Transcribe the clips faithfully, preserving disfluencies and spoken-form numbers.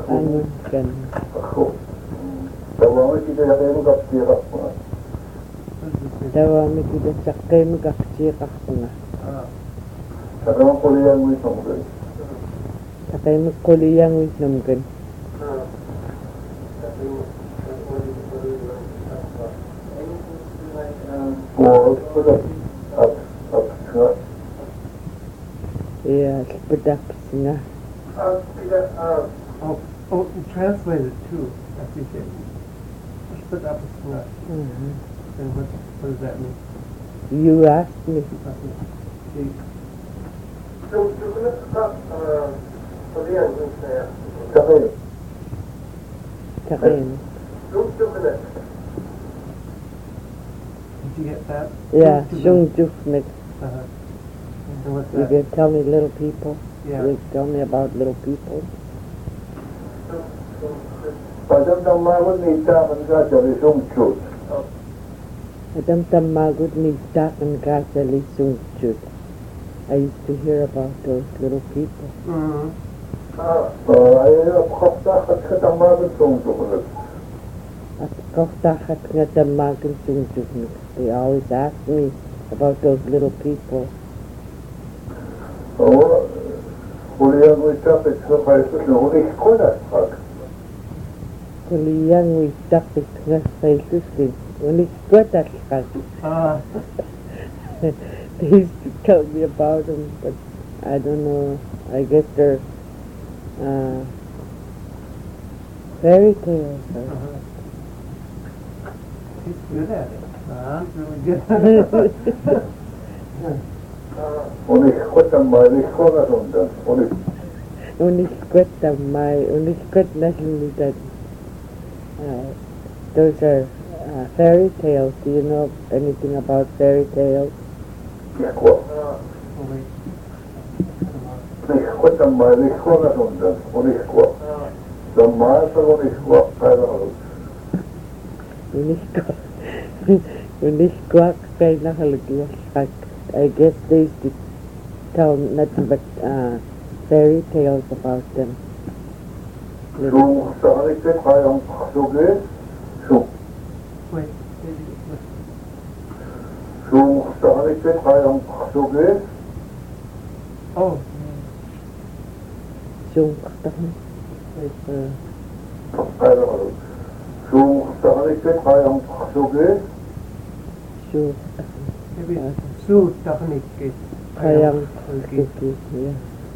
Angkan. Tawami kita yang kapsi kappunga. Tawami kita sakay kapsi kappunga. Sakay mo kuliyang wis namgan. Sakay mo kuliyang wis namgan. Oh, sudah up up sudah. Yeah, sepedak singa. Oh, oh, translate it too. I appreciate it. Split up is not. Mm-hmm. And what, what does that mean? You asked me. Okay. Sakay. Sakay mo. Did you get that? Yeah, Sung Sung Jufnik. Uh-huh. And what's You that? can tell me little people. Yeah. You tell me about little people. Padam tamagon ni taman ka jari sungchut. Adam tamagod ni takan kasali sungchut. I used to hear about those little people. Mm-hmm. Ay, kapta ka tamagon sungchut. At koftahat nga tamagan sungchut. They always ask me about those little people. Oh, kuliyang wis tapit sa kaisus na unik ko na. Kuliyang we tapit nga kaisus din. Unik ko takas. Ah. They used to tell me about them, but I don't know. I guess they're uh, fairy tales. Or Uh-huh. He's good at it. Huh? He's really good at it. Unik ko tamay, unik ko na sundan. Unik. Uniskot tamay, uniskot na sundan. Uh, those are uh, fairy tales. Do you know anything about fairy tales? Yakwa. Oh, wait. Unik ko tamay, unik ko na sundan. Unik ko. Tamay sa unik ko. Pero, Uniskot. Uniskot kay nakalaglasak. I guess they used to tell nothing but uh, fairy tales about them. sung sa anik ka kayang sugi. Sung. Wait. Maybe, wait. Sung sa anik ka kayang sugi. Oh. Sung katang. Wait. Uh, Pero, sung sa anik ka kayang sugi. sung Maybe Uh, Su Tapanik. kayang Okay. suki. Yeah.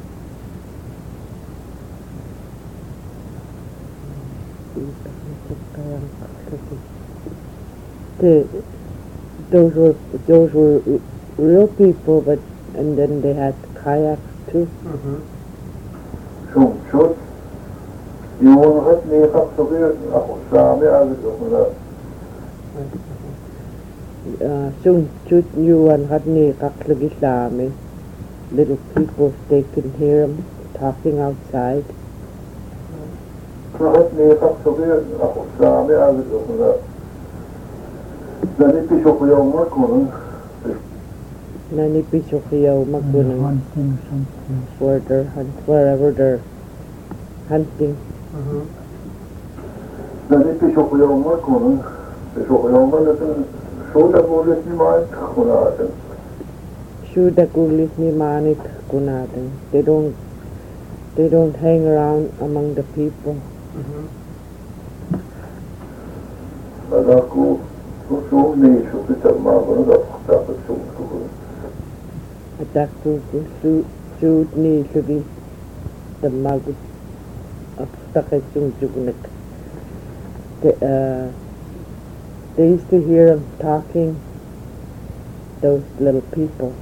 Kayang suki. The, those were those were real people, but and then they had kayaks too. Mm-hmm. Sung chut. Yung hat ni kap sugi. Ako sa amin agad ako na. Uh, sung chut yuan had ni kaklagi sa amin. Little people, they could hear them talking outside. Hat ni kap sugi. Ako sa amin agad ako na. Nanipisyo ko yung mga kunang. Nanipiso kayaw magunang Hunting something. for their hunt, wherever they're hunting. Mm-hmm. Nanipisyo ko yung mga kunang. Pisyo ko yung mga natin. Suda ko ulit ni Mike ko natin. Shuda kulit ni manit kunatin. They don't, they don't hang around among the people. Mm-hmm. Nada ko. Suso ni Supita Mama na dapat suso ko. At ako su sud ni sugi the magut of takay sung jugunak. They, uh, they used to hear them talking, those little people.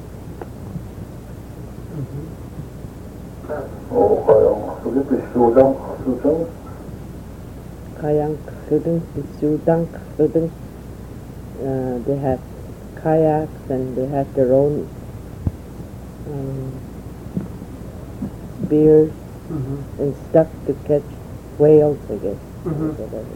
Mm-hmm. O kayang sugi pisudang susang. Kayang sudeng, sudang sudeng. Uh, they had kayaks and they had their own um, spears Mm-hmm. and stuff to catch whales, I guess. Mm-hmm. Whatever.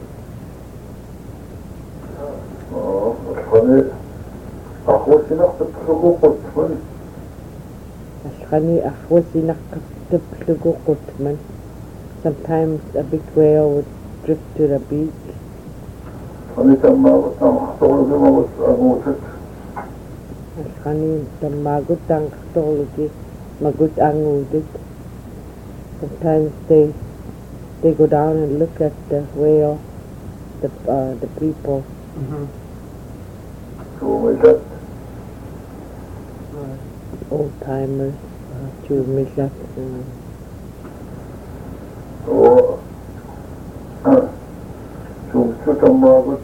O, kani. Ako sinakapagpagupot man. As kani ako sinakapagpagukot man. Sometimes a big whale would drift to the beach. אני תמר, תמחתור לזה מגוצת. As honey, the magut ang katologi, magut ang udit. Sometimes they they go down and look at the whale, the uh, the people. Mm-hmm. שהוא משת. Old timers to Mishat. או שהוא פשוט המאגות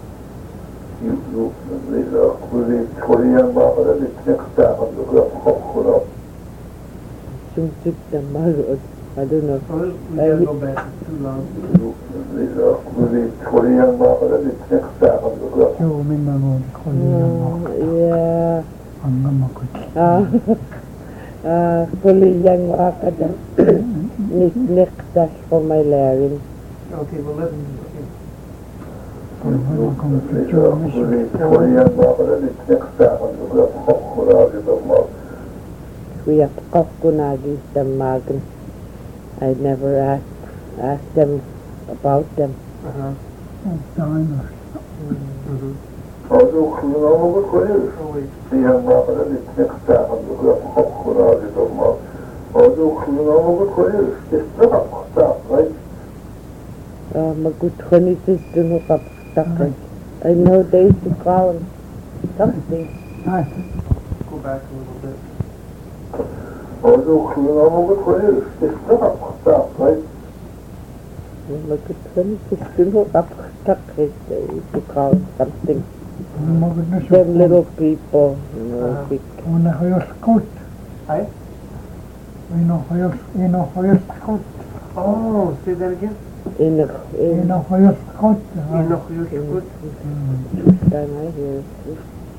וזה תחוליין באחד לפני כתב אז חוק כולו Sumsik the magut. I don't know. Oh, we gotta go back, it's too long. וזה תחוליין באחד לפני כתב אז שהוא ממנו לכל Uh, yeah. הנגמקות. Ah, ah, fully young wakada. Nik nik dash for my laring. Okay, well, let's, okay. כל מקום וזה שצ'ו מישהו. תחוליין באחד לפני כתב אז חוק כולו זה We have kokunagi the magan. I never asked asked them about them. Uh-huh. דיינר. Mm-hmm. אז הוא כלום בכל Oh, wait. היא אמרה לפני כתב אז חוק כולו זה אז הוא כלום בכל יש דבר כתב, right? Uh, magut khani sister no kaptak. I know they used to call him something. די. Go back a little bit. אז הוא כלום בכל יש דבר כתב, right? Magut khani sister no kaptak. They used to call him something. מגוד נשו. Them little people, you know, Uh-huh. big. una hoyos kot. Hi? Ino hoyos, ino hoyos kot. Oh, say that again? In the in Ino hoyos kot. Enoch Yoshikut? time I hear it.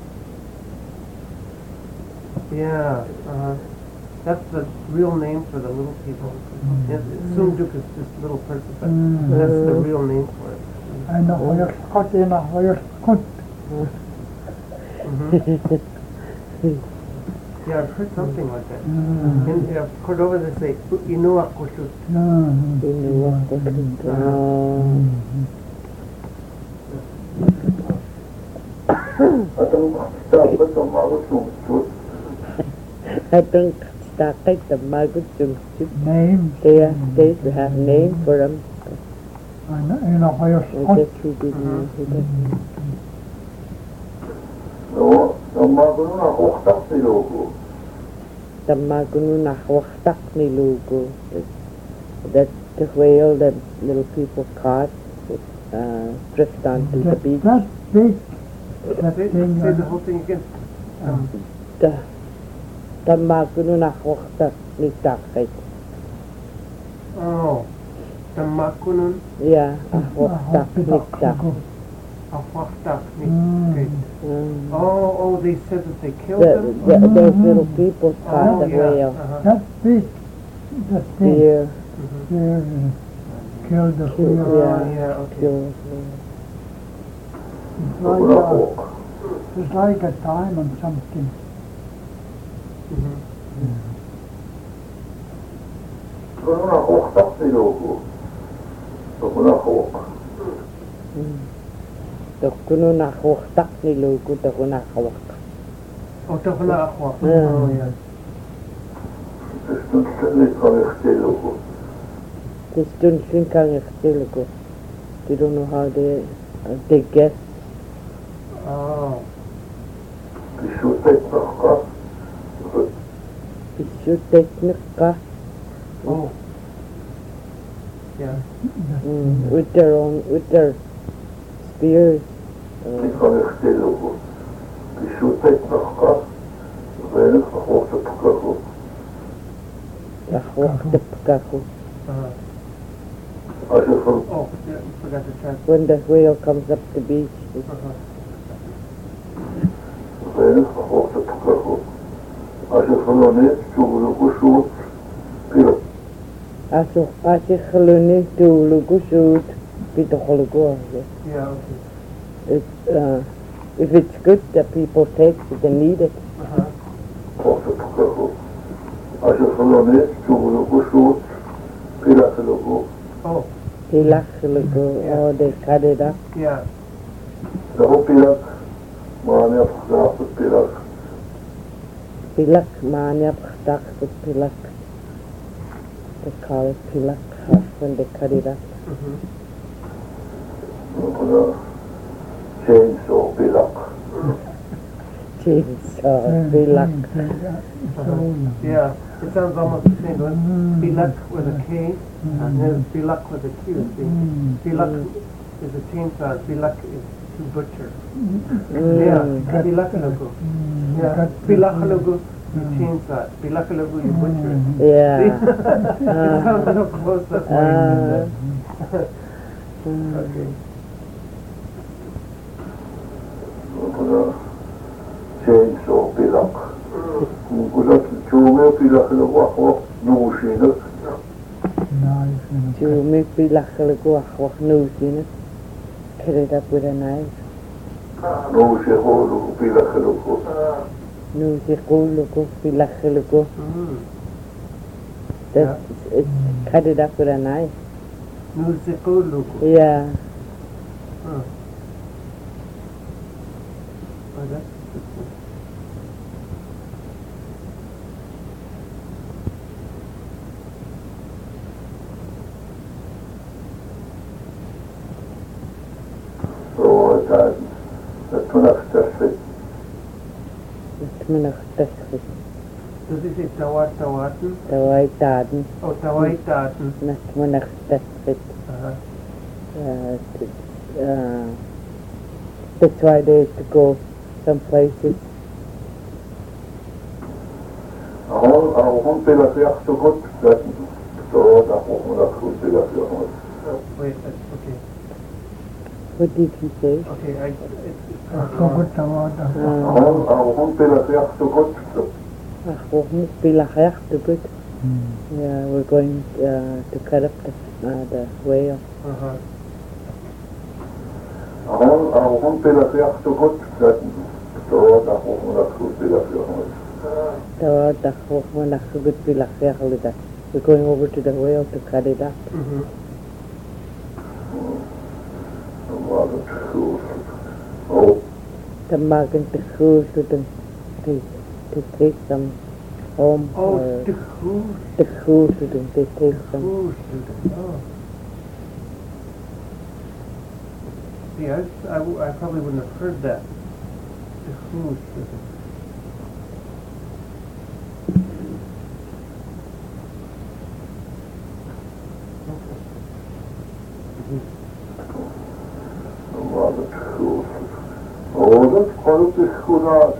Yeah, uh-huh. That's the real name for the little people. Yes, Sunduk is this little person, but Mm. that's the real name for it. ino hoyos kot, ino hoyos kot. Mm-hmm. Yeah, I've heard something like that. Mm. In uh, Cordova they say, Inua Kushut. Mm. In the water. Uh, אתם כתב ותאמרו שהוא פשוט I think started the magut jung. Name. They are, they used to have name for them. ino hoyos I kot. guess he didn't know who that. לא, אמרנו אנחנו חתכתי לו The magunu nachwachtak ni lugu. That the whale that little people caught uh, drift onto the That, beach. that big, that Say, thing. say the uh, whole thing again. Um, The the magunu nachwachtak ni takit. oh, the Makunun Yeah, achwachtak ni tak. Afwachtak. Mm. Mm. Oh, oh, they said that they killed The, them? the, those little people caught Oh, the yeah. whale. Uh-huh. That big, that thing. Deer Mhm. There, uh, killed the Killed, whale. yeah. Oh, yeah, okay. killed. It's like, אנחנו uh, it's like a diamond something. Mhm. אנחנו חתכתי לו אנחנו The kunu nachwachtak ni lugu the kunu nachwach. Oh, Tafana Akwa. Yeah. Oh, yeah. להתחלכתי לו The students think I'm still go. They don't know how they uh, they guess. Oh. פשוט התרחקה It should take nikka Oh. Yeah. mm, with their own with their spears. Uh, להתחלכתי לו פשוט התרחקה ולפחות התקחו nachwach the pkaku. Uh-huh. אז יכול Oh, yeah, you forgot to translate. When the whale comes up the beach, Uh-huh. ולפחות התקחו אז יכולונית שהוא פשוט כאילו aso asi khluni tu lugu shoot pito khulugu. Yeah, okay. It uh, if it's good that people take it, they need it. Uh-huh. פחות התקחו אז יכולונית שהוא פשוט כאילו Pilakuluku. Oh, Pilakuluku, Yeah. oh, they cut it up. yeah. The whole Pilak, Mania Pachaput Pilak. Pilak, mania, pachtak, pilak. They call it pilak uh, when they cut it up. Mm-hmm. The chainsaw Pilak. Chainsaw, pilak. Yeah, it sounds almost the same. One Pilak with a K, and then Pilak with a Q. See? Pilak is a chainsaw. Pilak is to butcher. Yeah, Mm. Pilakulugu. Yeah, Pilakulugu, you chainsaw. Pilakulugu, you butcher. Yeah. See? It sounds so close. That's why you did that. Mm. Okay. The chainsaw Pilak. Kukulat Chume Pilakuluku ako Nuushinuk. To make pilakuluku, walk nose in it. Cut it up with a knife. Nuushiholu Pilakuluku. Nose kuluku, pilakuluku. Mm. That's, it's cut it up with a knife. Nusikulugu. Yeah. Huh. Oh, that's interesting. So that that Tunaktasik. It's minachtasik. Does it say tawat tawaten? Tawai taden. Oh, tawai taten. Not minachtasik. Uh-huh. Uh, t- uh, that's why they have to go some places. Ahon ahon Pilakyaksukut. That so that ahon Pilakyaksukut. Oh, wait, that's okay. What did he say? Okay, I, it's, it's, uh, Uh, Ahon ahon Pilakyaksukut. ach, we moeten pilachach to good. Yeah, we're going uh, to cut up the, uh, the whale. uh-huh. Ahon ahon Pilakyaksukut. That so that ahon Pilakyaksukut. Tawa dak we nak good pilachach that. We're going over to the whale to cut it up. Mm-hmm. Oh, To maken te goed to them to, to take some home Oh, or the who's, te goed to them to take some. who's student, oh. See, I, I, w- I probably wouldn't have heard that. The who's student. oh, that's quite a good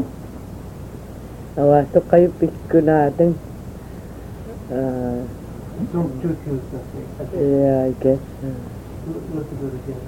Awa to kayo pisko natin. Uh, Don't do choose nothing. I think, yeah, I guess. Uh, look, look at it again.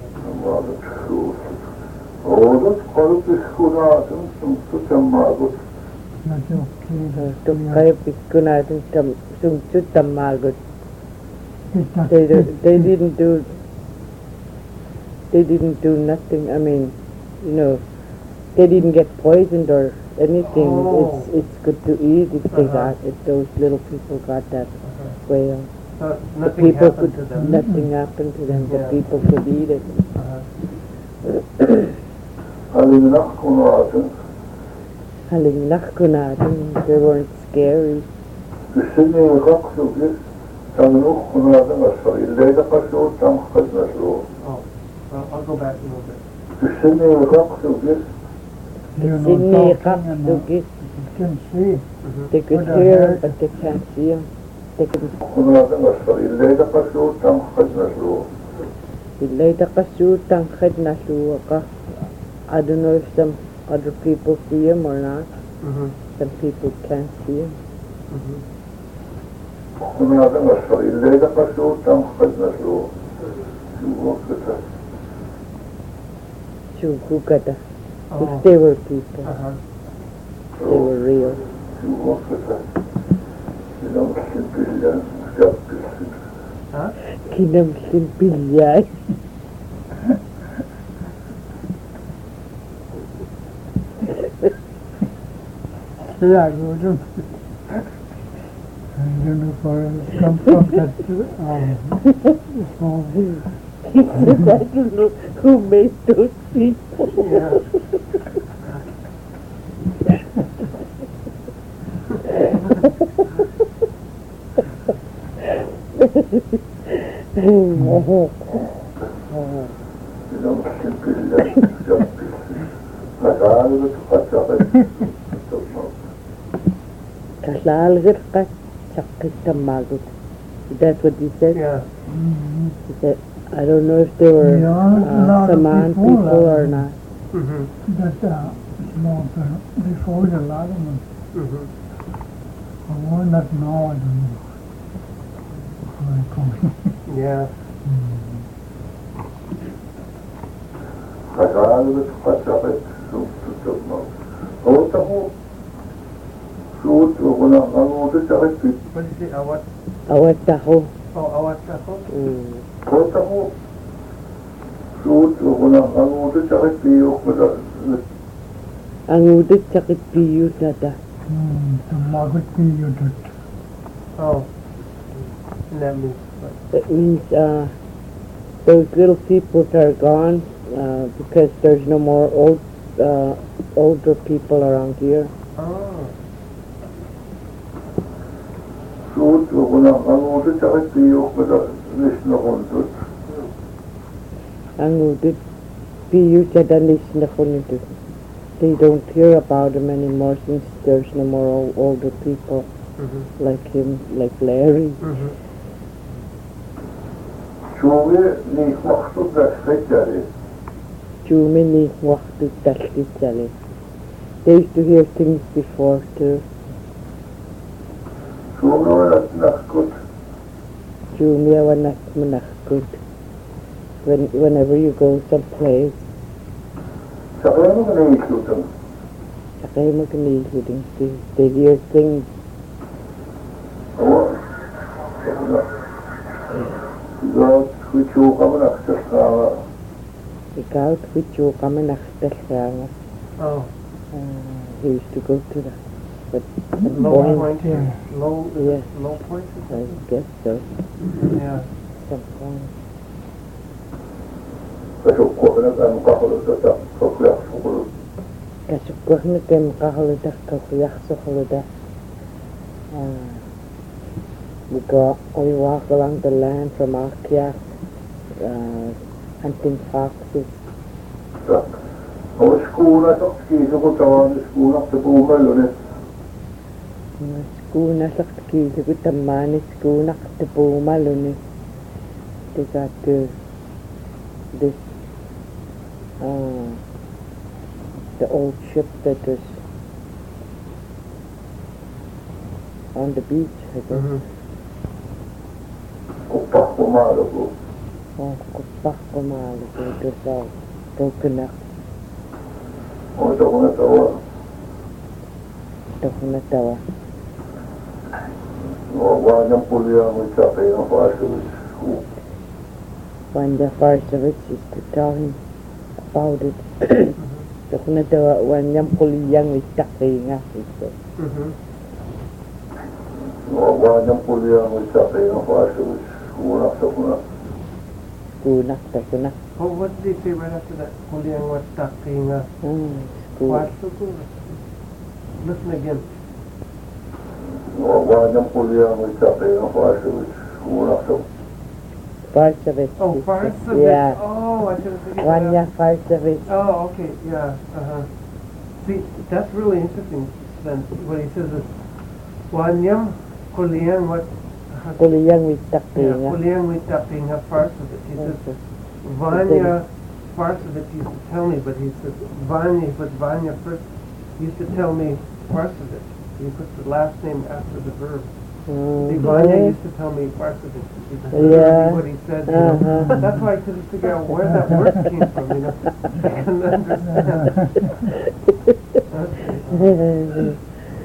Oh, that's quite a good some such a margot. uh, to kayo pisko natin tam sumsut tamagot. They do- they didn't do they didn't do nothing. I mean, you know, they didn't get poisoned or anything. Oh. It's it's good to eat if they Uh-huh. got if those little people got that Uh-huh. whale. So The nothing people happened could to them. nothing happened to them. Yeah. The people could eat it. Uh-huh. Having enough good Haling nakunatin, they weren't scary. the Sydney was also this. Some look on the sorry, later passo, some Christmas law. Oh, well, I'll go back a little bit. The Sydney was also this. Sydney Kapsugi, can see. Mm-hmm. they could What the hear heck? him, but they can't see him. They could On the sorry, later passo, some Christmas law. later kasutang khed na ka. I don't know if some other people see him or not. Mm-hmm. Some people can't see him. Mm-hmm. On the sorry, later passo, some Christmas law. You walk with us. Chukukata. Oh. If they were people, Uh-huh. they were real. You walk with us. You don't simply stop this. Huh? Kinamsin pilyay. Yeah, go to And unicorns come from that um, small He said, I don't know who made those people. Yeah. Ilomsin kyllä, joppisin. Kasaalut, kasaalut. Kalalgirqa chaqqittamaagut. That's what he said? Yeah. He said, I don't know if they were Yeah, a uh, lot of Saman people, people uh, or not. Mm-hmm. that uh, small person. They sold a lot of them. Mm-hmm. I want that now, I don't know. How I call it. Yeah. Kasaalut, kasaalut. Suuttumaan. Otamu. Suuttu, kun on aluutu sakit. What is it? Awat? Awattaho. Oh, awataho? Mm. Otamu. Suuttu, kun on aluutu sakit. Piiukkuta. Ang udit sakit piyut na da. Hmm, the market period. Oh. And that means what? That means uh, those little people are gone uh, because there's no more old uh, older people around here. Oh. Suuttu, kun on aluutu sakit. Piiukkuta. Visnokuntut. Ang udit piyut na da na kunito. They don't hear about him anymore since there's no more old, older people Mm-hmm. like him, like Larry. Mm-hmm. Suuvi, niin mahtut tässäkäri. Jumini waqtu tallisale. They used to hear things before too. Suuvi on nähkut. Jumia wanak manakut. When whenever you go someplace, Sakayama ka naiklutan. sakay mo kanihuding they, they hear things. Oo. Ikaw, kutsu ka mo naksasama. Ikaw twitcho ka manaktalanga. Oh. Uh, he used to go to that. But Low point, point here. Low, Yes. low point? I guess so. Yeah. Some point. Kasukko ka na kang kakulot sa kakulot. Kasukkuh na kem kahuluda kakuyaksuhuluda. Uh, we go, we walk along the land from Akyat, uh, hunting foxes. On skuuna kiisa, kun tavallaan skuuna se puumellunen. Skuuna sakkiisa, kun tammaani skuuna tapuumaluni. They got uh, this, uh, the old ship that was on the beach, I guess. Mm-hmm. Kuppakko maaluku. Oh, kupakko maalu, it was all broken up. On tohuna tawa. Tohuna tawa. On vaanjan pulia, mutta ei ole vaisuus. When the Farsavich used to tell him about it, tohuna tawa, when yung puliyang itake nga, he said. Mm-hmm. On vaan yan pulia, mutta ei ole vaisuus. Skuuna tohuna. Skunak, tohuna. Oh, what did they say right after that? Kuliang wat takinga. Mm, skun. What? Listen again. On vaan yan pulia, mutta ei ole vaisuus. Skuuna tohuna. Farsavich. Oh, he said. Farsavich. Yeah. Oh, I should have figured that Vanya out. Farsavich. Oh, okay, yeah, uh-huh. See, that's really interesting, then, what he says is, Wanyam Kuliang what? Puliyang Yeah, itake nga. Kuliang Witaping have parts of it. He says, Okay. Vanya, parts of it he used to tell me, but he says, Vanya, but Vanya first used to tell me parts of it. He puts the last name after the verb. See, Vanya Mhm. used to tell me parts of it. He said, Yeah. what he said, you know. Uh-huh. That's why I couldn't figure out where that word came from, you know. I couldn't understand. Okay.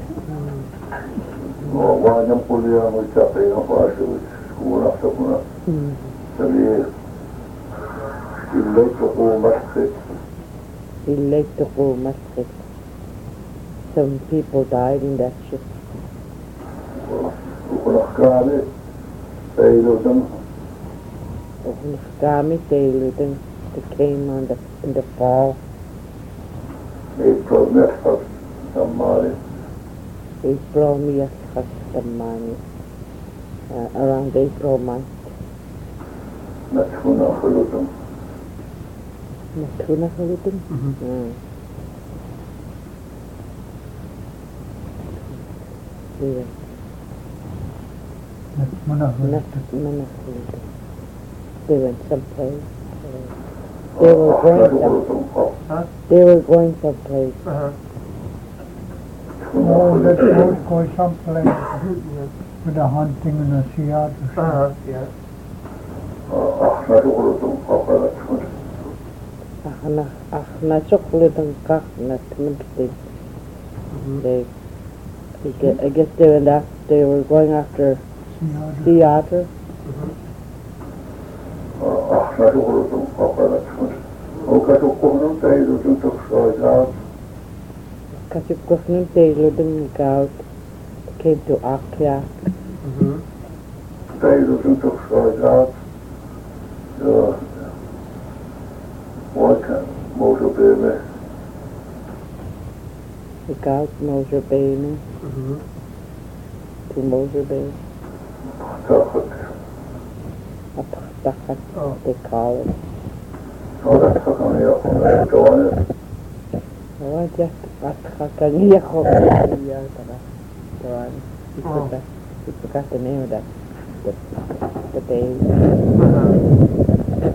On vaan yan pulia, mutta ei ole vaisuus. Skuuna tohuna. Mm. Eli kyllä kuumasti. He liked to go masjid. Some people died in that ship. Unakkaali Eilutan Unskami Taylor that came on the in the fall, April Nesfas Samari April Mias Hastamani, uh, around April month. Natuna Hulutum Natuna Hulutum? Mhm. Mm. Yeah. Mana Not Mana Hulutum. They went someplace. Uh, they were going some, Hulutum they were going someplace. Uh-huh. Oh, that would go someplace Yes. with the hunting and the theater. Uh-huh, yeah. Ahna Hulutum Hakalatun Achna, achna chocolate kach na tmintli. Mhm. They, I guess, I guess they went after, they were going after Theater. theater. Mhm. Ahna Hulutum Hakalatun Okatukunum Eilutum Tuksailat Kasi kwasnun Taylor dun out, came to Akia. Mhm. Eilutum Tuksailat What motor baby The gout Moser Bay, no? Mhm. To Moser Bay. Takat Apachtakat, Oh. they call it. Orat Hakania Onatoan Oh, just Apachakania Hokia. He Oh. forgot, he forgot the name of that, the, the bay. Uh-huh.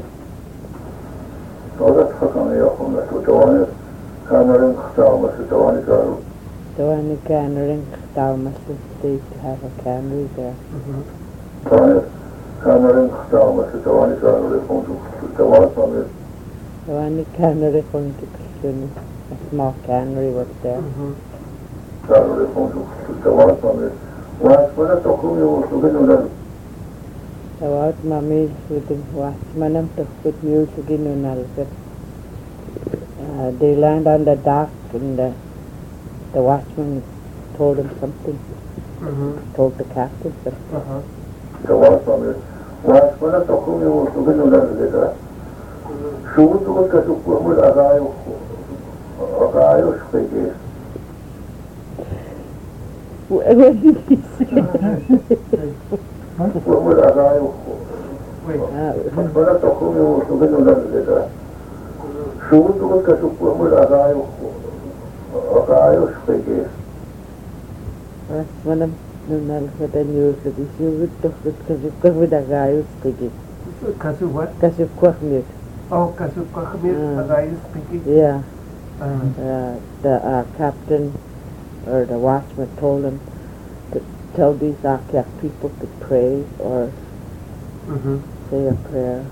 Orat Hakania Onatoan Kanarin Khtamas Tawani Garu The one in Canary, Dalmas, they used to have a cannery there. Mhm. Tanis Kanarin Khtamas Tawani Garu Fontu Tawasan The one in Canary going to Christian, a small cannery was there. Mhm. Garu Fontu Tawasan Was when I took you to Vinulan So out mommy with the watchman and took with music in Unalga. Uh, they land on the dock and the, the watchman told him something, Mhm. told the captain something. Uh-huh. Tawasan Was when I took you to Vinulan Shoot to look at the woman Agayo Agayo Spaghetti What did he say? Woman Agayo Wait. Uh, When I took you to Vinulan Shoot to look at the woman Agayo Agayo Spaghetti watchman and Unalga the news that he should took it because you could with a guy who's speaking. Kasu what? Because you quack mute. Oh, kasu kakmir Mm. agayus speaking. Yeah. Uh, Uh, the uh, captain or the watchman told him to tell these Akiak people to pray or Mhm. say a prayer.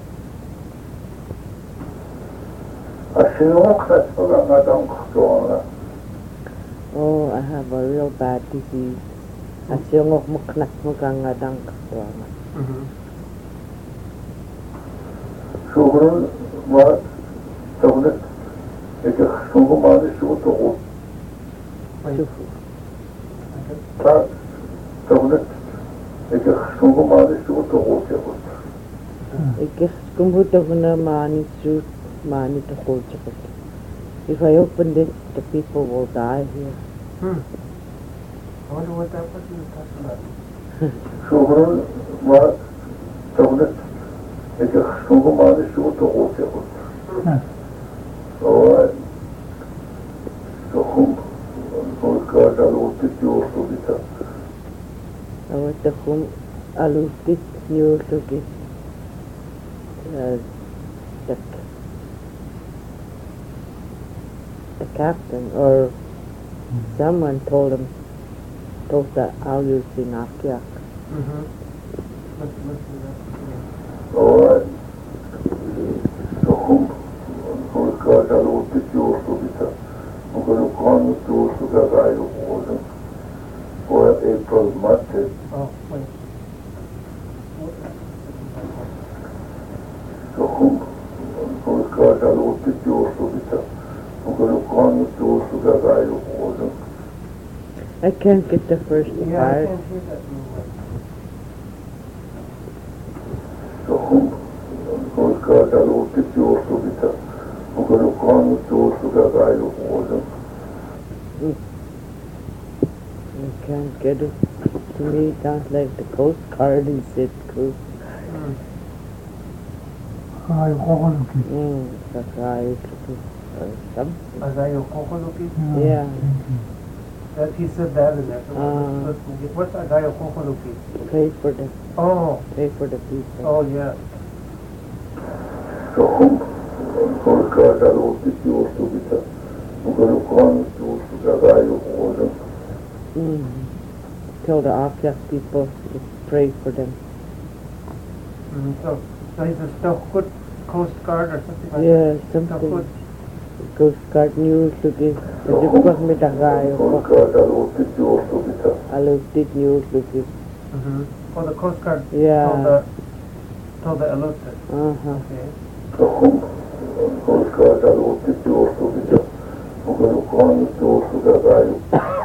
Ashinoak that's what I'm not on Oh, I have a real bad disease. Asyongok muknak mugangadang kaswana. Mhm. Shogun was Tawnet It's a Sungumani Sutu Wait. Tawnet It's a Sungumani Sutu Ikis kumbuto na mani suit mani to hold. If I open this, the people will die here. Hmm. I wonder what that person is talking about. Shogun was Tawnet It's a Sungumani Sutu Alright. So whom God allowed to do so with I want to home alutit new to get uh, the, the captain or someone told him told the Alus in Akiak. Mhm. Let's listen to that. Alright. So whom God allowed to do so with her. I'm going to go on to do so that I wasn't for April month. Oh, wait. So whom God allowed to do so with her. I'm going to go on to do so that I wasn't I can't get the first Yeah, I part. can't hear that real well. So, koska alutti juostu mitä, onko nyt kannut juostu käkäily vuoden. I can't get it. To me, it sounds like the Coast Guard is it cool. Mm. Ai kokoluki. Mm, Sakai or something. Agayo kokoloki? Yeah. That he said that in there. So Ah. let's listen. What's agayo kokoloki? Pray for the Oh, pray for the people. oh yeah. So, koska alutti juostu mitä, onko nyt kannut juostu käkäily vuoden. Mm. Tell the Afyak people to pray for them. Mm, so, so he's a Stochkut Coast Guard or something like Yeah, that? something. Stochkut. Coast Guard news luki. Rajupah mitagayo ko. Koska alutti juostu mitä, Alutit news luki. Mm-hmm. Oh, the Coast Guard told Yeah. the, told the Alutta. Uh-huh. Okay. so, koska alutti juostu mitä, onko nyt kannut juostu käkäily.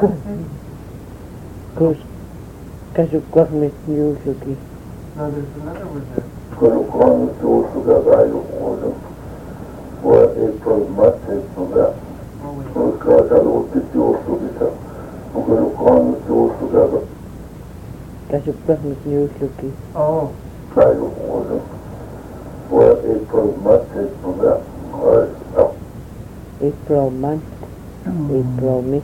Coast Kasupah mit news luki. No, there's another word there. Onko nyt kannut juostu käkäily vuoden. Voi April Matte on that. Oh, wait. Koska alutti juostu mitä, onko nyt kannut juostu käkäily. Kasupah mit news luki. Oh, Päivävuoden. Voi April Matte on that. Ai, no. April month. April me.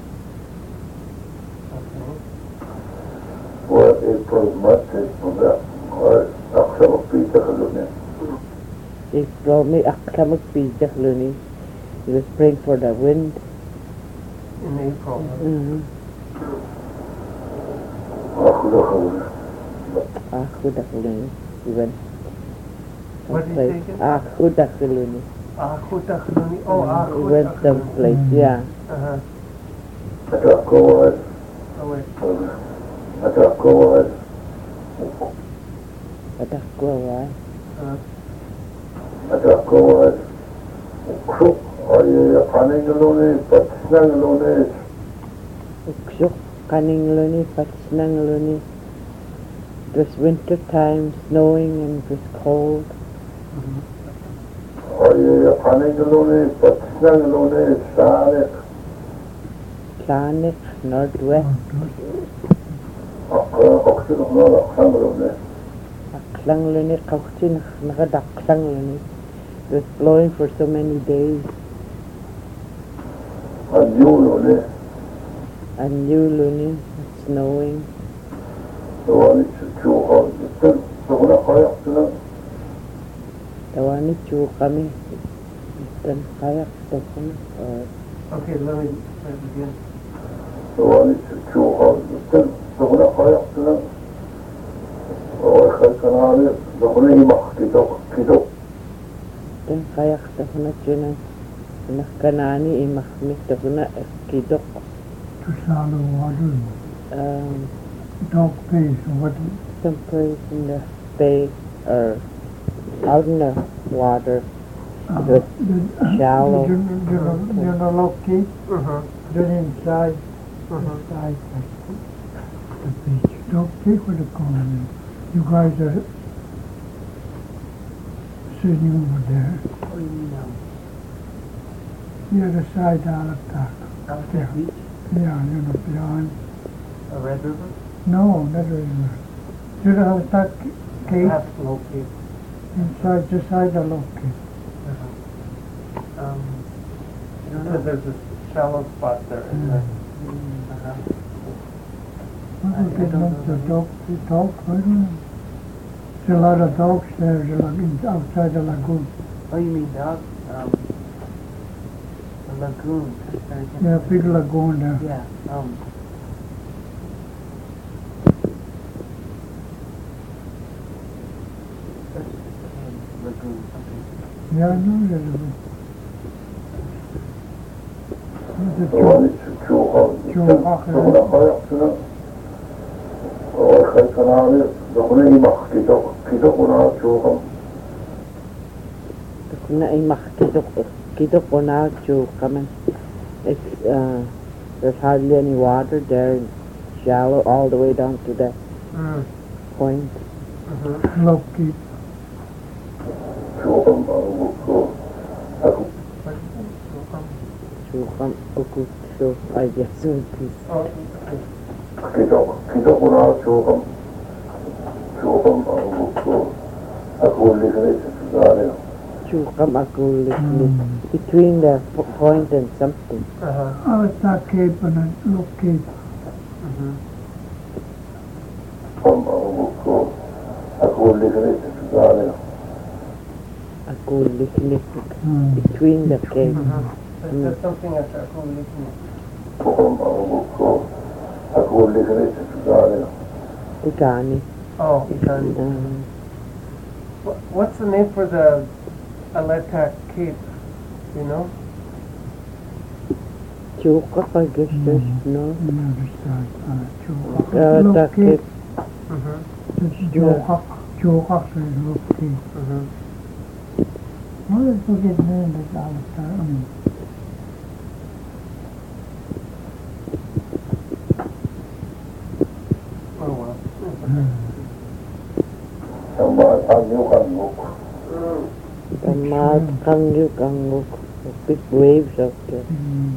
okay. Voi April Matte on that. Ai, aksama pitähälynen. April me aklamak pijak luni. He was praying for the wind. In April. huh? Mm-hmm. Akudahälynen. Aku dak luni. He went. What did you say again? Aku dak luni. Ahutachluni. Oh, He went Ahutachluni. someplace. Yeah. Uh-huh. Atakkoa, Oh, wait. atakkoa, Adak ko why? Uh, atakkoa. Uksu, ai kaningaluni, patsnangaluni. Uksuk kaning luni, patsnang luni. It was winter time, snowing and it was cold. mhm. Ai kaningaluni, patsnangaluni, saanek. Planet, northwest. Oksinumala, aksangaluni. Aklang luni, kauchin nakadaklang luni. It was blowing for so many days. Anjuluni, And new luni, snowing. tuoni chuha, sitten tuona kajaktuna. Tawani chu kami. Dan kayak tokon. Or Okay, let me try it again. tuoni chuha, sitten tuona kajaktuna. Oi kaikanaali, tuona himak, kitok, kitok. dan kayak tokon na chunan. Nakanani imahmit tokon na kidok. To shallow water. Um, Dog face. What? someplace in the bay or out in the water. Uh, Good. the- Shallow. You know, you know, you know, Loki. Uh-huh. Then inside, Uh-huh. inside like the beach. Don't take what it's going. You guys are sitting over there. What do you mean now? The other side out of that. Out at Yeah. the beach? Yeah, you know, beyond. A Red River? No, not river. You know that gate Past Loki. inside the side of Loki. Uh-huh. Um, because there's a shallow spot there, isn't there? Uh-huh. What I- I was it, don't not know the the dog, the dog, I don't know. There's a lot of dogs there, the lagoon, outside the lagoon. Oh, you mean dog? Um, the lagoon. I can't- Yeah, big lagoon there. Yeah, um. Lagoon, okay. Yeah, I know there's a There's a tuoni chuha, sitten tuona kajaktuna. Oi kaikanaali, tuona himak, kitok, kitokuna chuha. Tokon na imah kidok. Kidok o na chu kaman. It's uh, There's hardly any water there, and shallow all the way down to that Mm. point. Mhm. Loki. Suokam Angukko, Aku Chukam ukut, so I guess it is. Oh, Kitok, Kitokuna Suokam, Suokam Angukko, Aku Lignit, Gare, Chukam akulik, Mm. between the p- point and something. uh-huh. Oh, it's not Cape and it's Loki. Mhm. Am Angukko, Aku Lignit, Gare, Akulik, Mm. between the cave. Mhm. There's, there's something at our whole listening. Suokam Angukko, Aku Lignit, Gare, Tikani. Oh, Ikan. Um, Wha- What's the name for the Aleta Cape? You know? Chukak, I guess there's no. On the other side. Uh, Chokak. Uh, that Loki. cave. Mm-hmm. It's Chokak. Chokak is Loki. Mm-hmm. What is Loki's name? Is Alistair. I mean, Oh, well. Am Anguk, The mouth, Kanguk, Kanguk. Big waves out there. mm,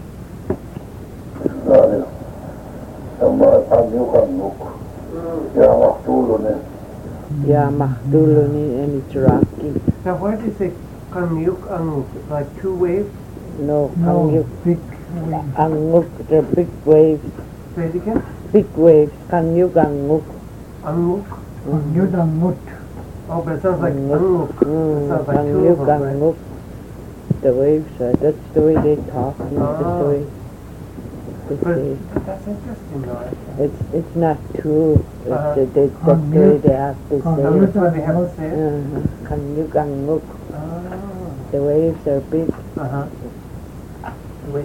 Gare, Am Anguk Anguk, Yamak Tulune, Yeah, Mahduluni, and it's rocky. Now, why do you say Kanyuk Anguk? Like two waves? No, no, Kanguk, big wave. Anguk, the big waves. Say it again? Big waves, Kanguk, Anguk. Anguk? On Yudamut. Oh, but it sounds like Anguk. Anguk. It Mm, sounds like two Kanguk, of them, right? Anguk. The waves, uh, that's the way they talk, and that's the Ah. way they But say. that's interesting, though. I- It's it's not true. It's, Uh-huh. uh, they, that's the way they have to Oh, say Oh, it. that's why they have to say it? Uh-huh. Kanguk, Anguk. Ah. The waves are big. Uh-huh. Wait.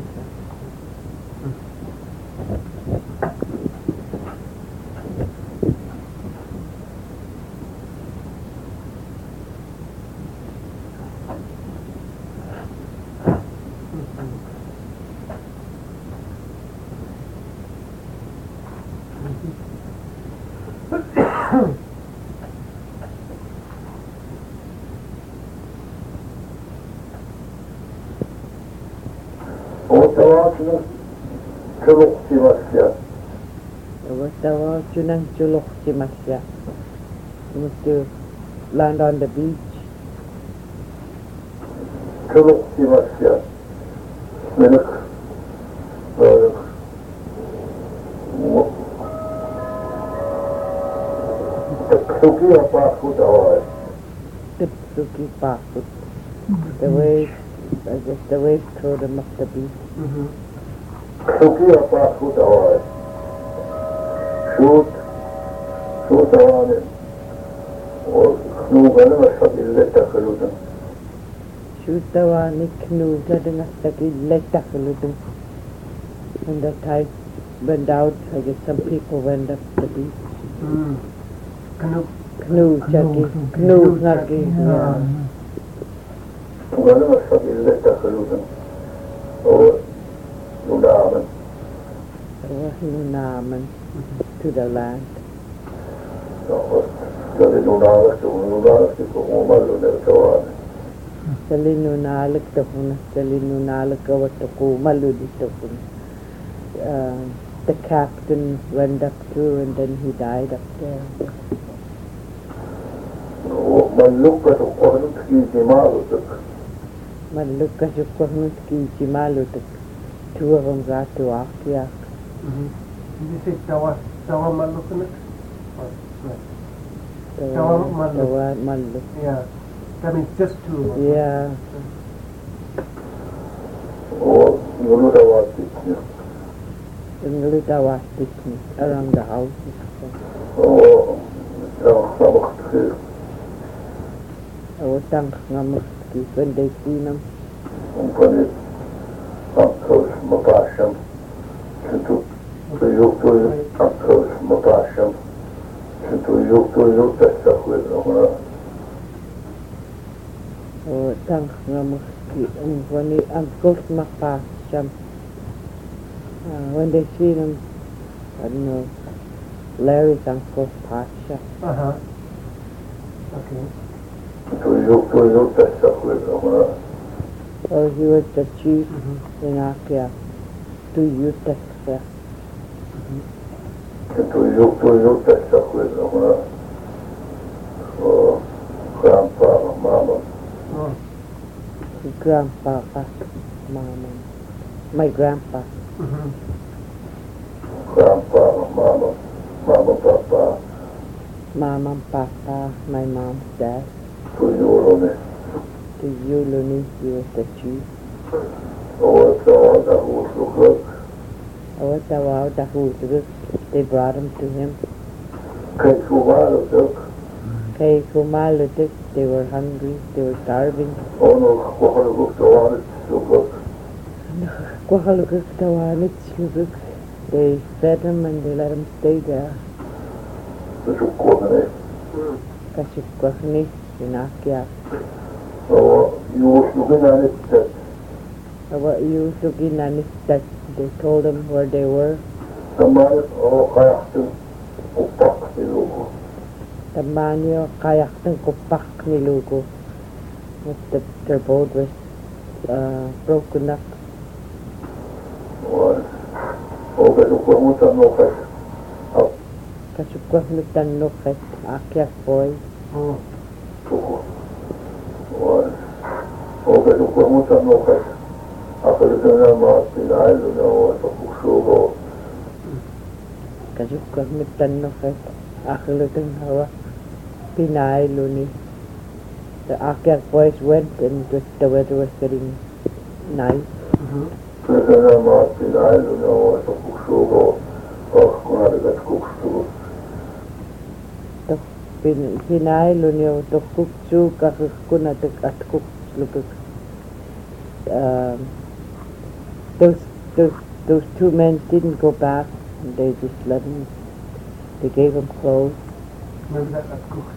Otawaatna, Kaluktimasya, Tawa chunang chulok chimasya. You must to land on the beach. Kaluktimasya, Minik, Minik, Suki Apakut Awai, Tipsuki pakut. The waves, I guess the waves throw them up the beach. Mm-hmm. Suki Apakut Awai, Shoot, Shoot Awani, or Knugana Masakileta Kalutan, Shutawa niknuta dengan sakit letak kaludum. When the tide went out, I guess some people went up the beach. Mm. Kanuk. Knu chaki, knu ngaki. Yeah. Knugana Masakileta Kalutan, or Nudaman, Nunaman to the land. Jadi Nudaman, Nudaman, Kumalu, Nevawani. Sali nunalik tafuna, sali nunalik awataku maludi tafuna. Uh, the captain went up too, and then he died up there. Mallukat Kohlut Kiti Malutuk, Maluka shukwahnut ki jimalutuk. Two of them got to Akiak. Mm-hmm. Did you say Tawa, Tawa Malukanak? Or, right. The Tawa one- Maluk. the one Maluk. Yeah. That means just two of them. Yeah. or Nuludawati, Engelita was picnic around the house. or Samakti, I was thank Namuski when they see them. Umpani, Uncles Mapasham, Sintu, the Yuktu, Uncles Mapasham, Sintu Yuktu Yukta with Ramana, Oh, thank Namuski. And when the uncles Mapasham, Uh, when they see them, I don't know, Larry's uncle, Pasha. Uh-huh. Okay. Tuju, tuju tässä kuitenkin. Oh, he was the chief Mm-hmm. in Akia. To you, Texas. Tuju, tuju tässä kuitenkin. Grandpa, mama. Oh. Grandpa, mama. My grandpa. Mm-hmm. Grandpa, mama, mama, papa. Mom and Papa, my mom's dad. Tuju, To you, Looney, he was the chief. Oota, huuslukuk. I was the wow, the who they brought him to him. Kijk hoe waar het ook. Kay Kumalutik, they were hungry, they were starving. Ono, kogeluk, zo aan het zoeken. Kwahalukuk tawanit sluguk. They fed him and they let him stay there. Dus ook kogeluk. Kashikwakni, Inakia. Zo, huuslukuk aan het zet. What you took in and that they told him where they were. Dan maar het, oh, kajachten, op pak, die logo. The manio kayakten kupak nilugo. With the, their boat was uh, broken up. Maar, ook het ook moet dan nog eens. Kashikwak mitan nukhet, Akia boy. Oh. Toch. Maar, ook het ook moet dan nog eens. Achter de zin maar in de eilen, nou, het ook zo go. Kashikwak mitan nukhet, Akhilutang hawa. Pinay Looney. The Akia boys went and just the weather was getting nice. Mm-hmm. De zin maar in de eilen, nou, het ook zo go. Och, kon had ik het koekstoel. Pin Pinay Looney, the cook chu kakunatik at cook look. Um, those those those two men didn't go back. They just let him. They gave him clothes. Remember that at Cook?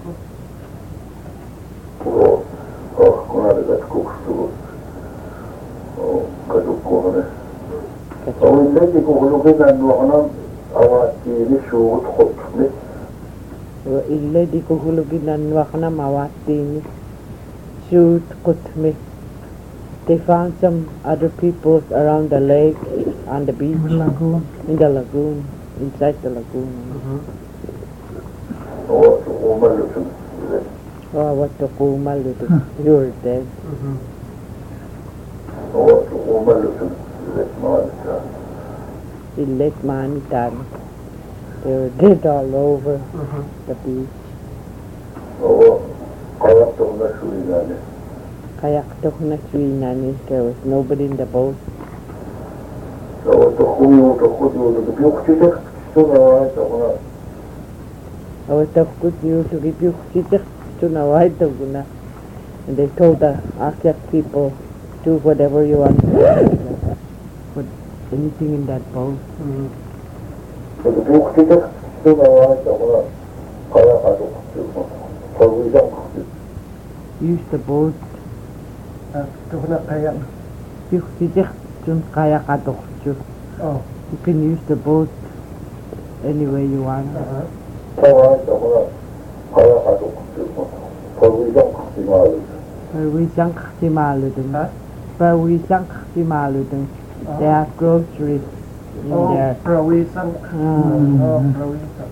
Oh, och, kon had ik het koekstoel. Oh, het ook kogeluk. Oh, in deze kogeluk in en nog een awa die zo het goed niet. Ille di kuhuluginan wakna mawatini. Shoot kutmi. They found some other peoples around the lake, on the beach, The lagoon. in the lagoon, inside the lagoon. Mm-hmm. Oh, zo onmiddellijk. Oh, what the kumal you were dead. Mm-hmm. Oh, zo onmiddellijk. Maar, Illet manitan. They were dead all over Mm-hmm. the beach. oh, kayak toch naar Suriname. Kayak toch na Suriname. There was nobody in the boat. Zo, toch goed, toch goed, de buurtje zegt, zo nou, toch nou. I was tough good you to give you chichak to na white guna. And they told the Akyat people, do whatever you want. Put anything in that boat. Mm-hmm. De buurtje zegt, zo nou, toch nou. Kayak gaat ook, voor wie dan? Use the boat. Uh, toch na kayak. You chichak chun kaya ka toch chu. Oh. You can use the boat any way you want. Uh-huh. Zo nou, toch nou. Kayak gaat ook, voor wie dan? Die maar. Where we sank si maludung. Huh? Where we sank si maludung. They have groceries in Oh, there. prawisan. Mm. Oh, prawisan.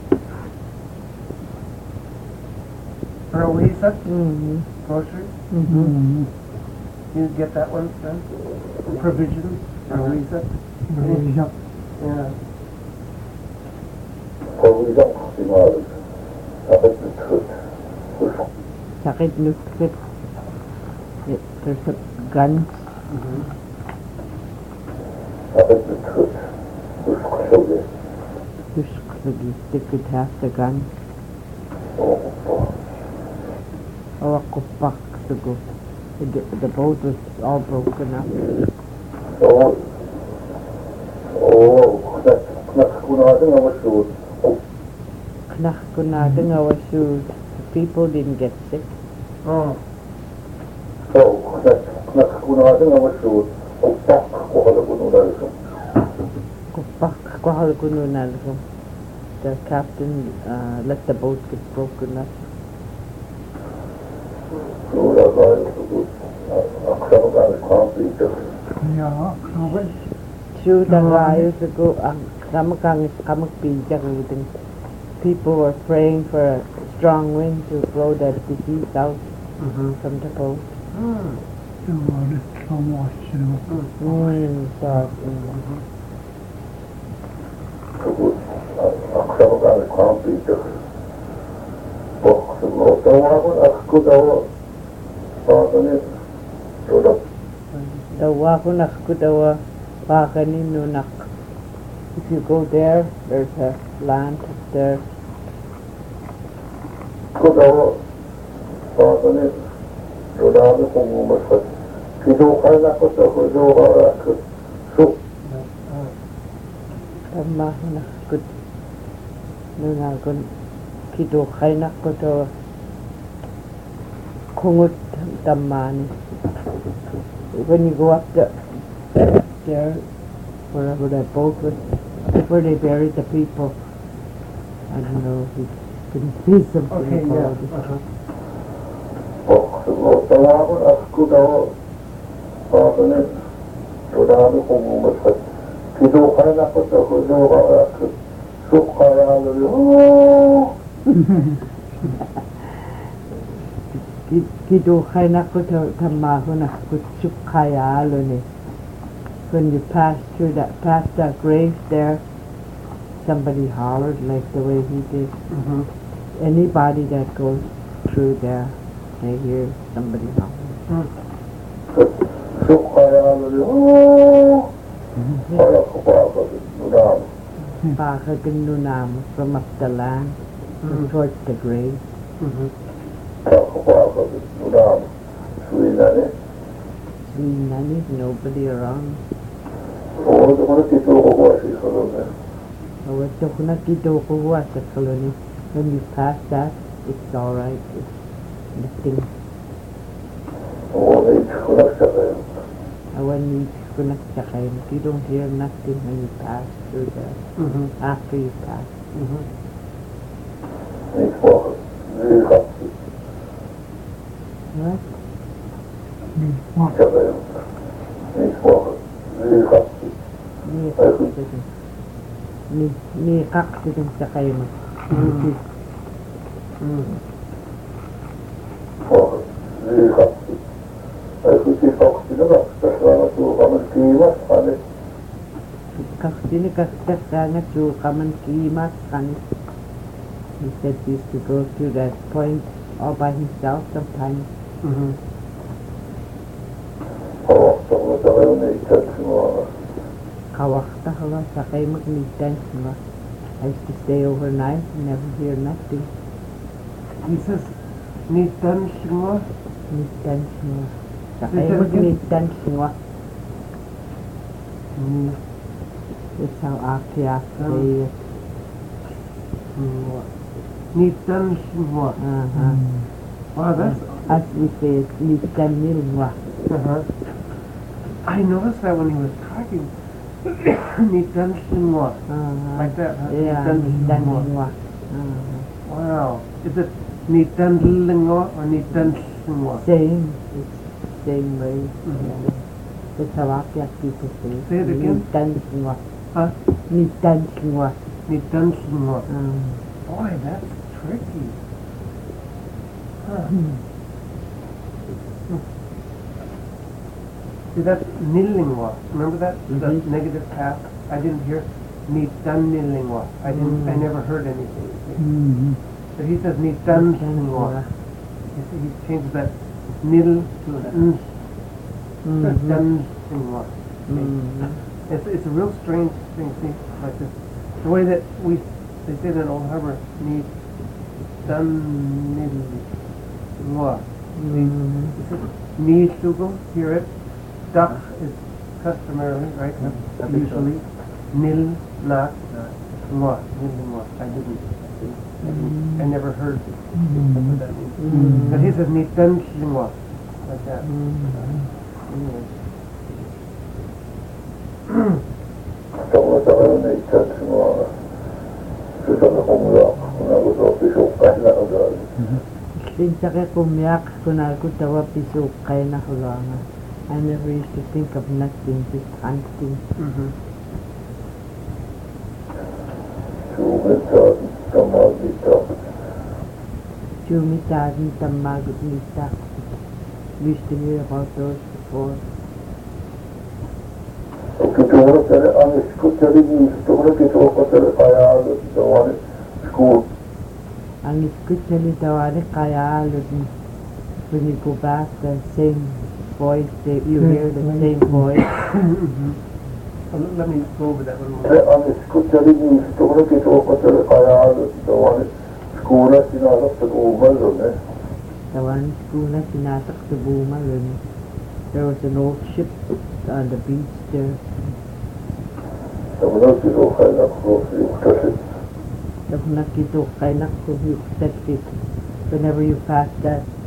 Prawisan? Mm-hmm. Grocery? Mm-hmm. Mm. You get that one, then? Provisions? Prawisan? Very up. Yeah. Voor wie dan? Die maar. Dat is het goed. Sakit nukit. There's a gun. Mm-hmm. Dat is het goed. Dus zo weer. They could have the gun. Oh, oh. Oh, a kupak to go. The, the boat was all broken up. Oh, oh, dat, dat kon had ik nog zo. Knak kunadeng our shoes. The people didn't get sick. Oh. Oh, dat, dat kon had ik nog zo. Op pak, kogeluk, hoe dat is. Kohalkununalgo. The captain uh, let the boat get broken up. Sulla kai aksakaan kampita. Ja, knap ik. Two the Oh. guys ago, ang kamakang kamak pinjak uting. People were praying for a strong wind to blow that disease out Mm-hmm. from the boat. Mm. Det var litt som varsel. Mm, dark. Mm. Aksakaan kampita. Boksen og tawa akkudawa. Saatanin. Tuoda. Dawa ko nakkudawa pakanin nunak. If you go there, there's a land up there. Kudawa. Saatanin. Tuoda on kumumassa. Kidukan ako sa kudukan ako. Su. Tama nakkut. Nunakon kido kay nakkudawa. Kungut tamani. When you go up the, there, wherever that boat was, where they buried the people, I don't know if you can see something Okay, yeah. about it. Uh-huh. Boksen og tawa akkudawa. Saatanin. Tuoda on kumumassa. Kidukan ako sa kudukan ako. Sukaralo yun. Kido kay nakkudawa tamaho nakkut sukkaya ni. When you pass through that, past that grave there, somebody hollered like the way he did. Mm-hmm. Anybody that goes through there, they hear somebody holler. Sukaralo yun. Para ko pa ako. Tuoda. Baka ginunam from up the land Mhm. towards the grave. Mm-hmm. Ako pa ako. Tuoda. Suina ni. None, nobody around. Oo, ito ko na tito ko ko si Solomon. So ito ko nakita ko wa sa colony. When you pass that, it's alright. It's nothing. Oo, ito ko na siya kayo. I when you nagsakay, you don't hear nothing when you pass through there. Mm-hmm. After you pass. Mm-hmm. Ito po ako. Hindi ka. What? Siya kayo. Ito po ako. Hindi ka. Ni kaksidin. Ni ni kaksidin sakay mo. Mm. Mm. Po ako. Hindi ka. Ay kung si Fox sinaga. Tapos na natuwa ka man kimas. Ano? Kaksidin kaksidin nga to kaman kimas kan. He said he used to go to that point all by himself sometimes. Mm-hmm. Oo, ito ko na kayo na itat si mga. Kawakta hawa sakay mag-midnight nga. I used to stay overnight and never hear nothing. He says, Nitan Shingwa. Midnight nga. Say Sakay that again? mag-midnight nga. Mm. That's how Akiak Um, say it. Nitan Shingwa. Uh-huh. Wow, that's... As we say it, midnight nga. Uh-huh. I noticed that when he was talking. Nitan Shingwa. Uh-huh. Like that, huh? Yeah, Nitan midnight Shingwa. nga. Uh-huh. Wow. Is it Nitan Lingwa or Nitan Shingwa? Same. It's same way. Mhm. Yeah. That's how Akiak people say it. Say it again? Midnight nga. Huh? Midnight nga. Nitan Shingwa. Uh, Boy, that's tricky. Huh. See, that's Nilingwa. Remember that? The Mhm. negative past? I didn't hear Nitan Nilingwa. I didn't, I Mm. never heard anything. Mm. But he says Nitan Shingwa. He, s- he changes that Nil to an N. Mhm. Nitan Shingwa. Mhm. It's, it's a real strange thing, see, like this. The way that we, they say that in Old Harbor, Nitan Nilingwa. Mhm. Ni Shugo, hear it. Duck is customarily, right? Usually. Nil, not, ngwa, nil, ngwa. I didn't. I, didn't, I never heard what that means. Mm. But he says nitan ngwa, like that. Mhm. Anyway. Ito ko na kayo on ei tatsumaa. Se sana kumla, kun aku sopi sukkaina osaa. Sinsake kumiak kun aku tawa pisukkay na hulangan. I never used to think of nothing, just hunting. Mhm. Suumentaan samaa mittaa. Jumitaatin tamagut nitak. Used to hear about those before. Onko tuolla tänne anniskutteli niistä, tuollakin tuolla tänne ajalle, tuollainen skuut. Ang escuchali tawari kaya aludin. When you go back, the same voice, they, you hear the same voice. Mhm. Oh, let me go over that one more. Se anniskutteli niistä, tuollakin tuolla tänne ajalle, tuollainen skuulet sinä olette kuumalla, ne. Tawan skuna sinatak sa Bumalun. There was an old ship on the beach there. Tämä on silloin kainakko juhtasit. Tapos nakito kay nakto yukset it. Whenever you pass that